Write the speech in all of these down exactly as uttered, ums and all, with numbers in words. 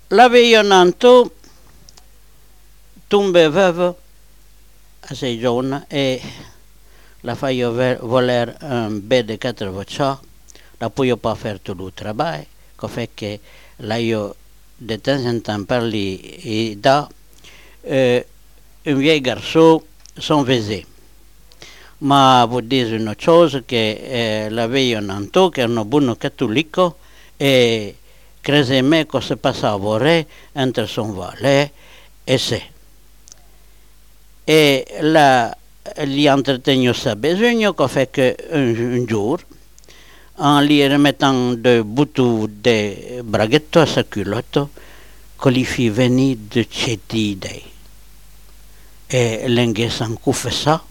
la veionanto tombe veuve a sei giorni e la faio voler un bel de quatre voci, la posso pas faire tout le travail, che fait che la io de temps en temps parli e da euh, un vieil garçon son vesé. Ma vuol dire una cosa che eh, la veionanto che era un buon cattolico e crese me cosa passava re entre son valet e se. E la, gli entretegno sa bisogno che fa che un, un giorno, en lui remettant de boutou de braghetto a sa culotte, che gli fit venire de certe idee. E l'enghe s'en confessa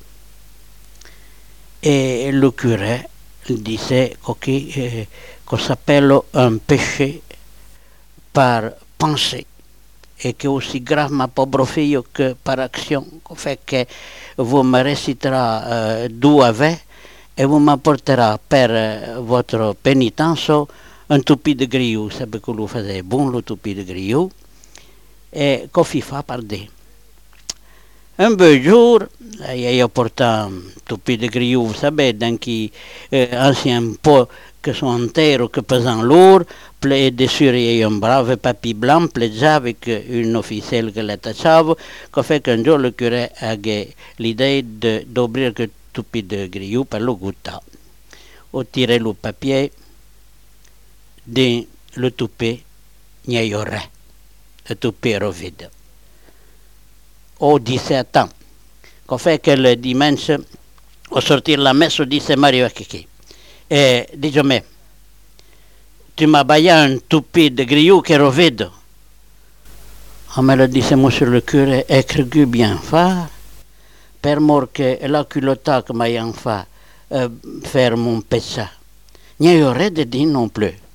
e le curé disait que eh, qu'on s'appelle un péché par pensée et que aussi grave ma pauvre fille que par action, qu'on fait que vous me réciterez euh, d'où avez et vous m'apporterez per euh, votre pénitence un toupie de grillou, c'est que vous faisiez bon le toupie de grillou et qu'on fit fa par des. Un beau jour, io porto un toupie de grillou, vous savez, dans qui euh, ancien pot que sont entiers, que pesant lourd, et dessus il y a un brave papier blanc, plaidé avec une officielle que l'attachava, qui fait qu'un jour le curé a l'idée d'ouvrir le toupie de grillou par le goutta. On tirait le papier, dans le toupie, il y aurait. Le toupie era vide. Au dix-sept ans, qu'on fait que le dimanche, au sortir la messe, on dit c'est Mario Kiki. Et dis-moi, tu m'as baillé un toupie de grillou qui est vide. On me le dit, monsieur le curé, écrit bien fort, per mort que la culotte que m'a fait euh, faire mon péché. Il n'y aurait de dit non plus.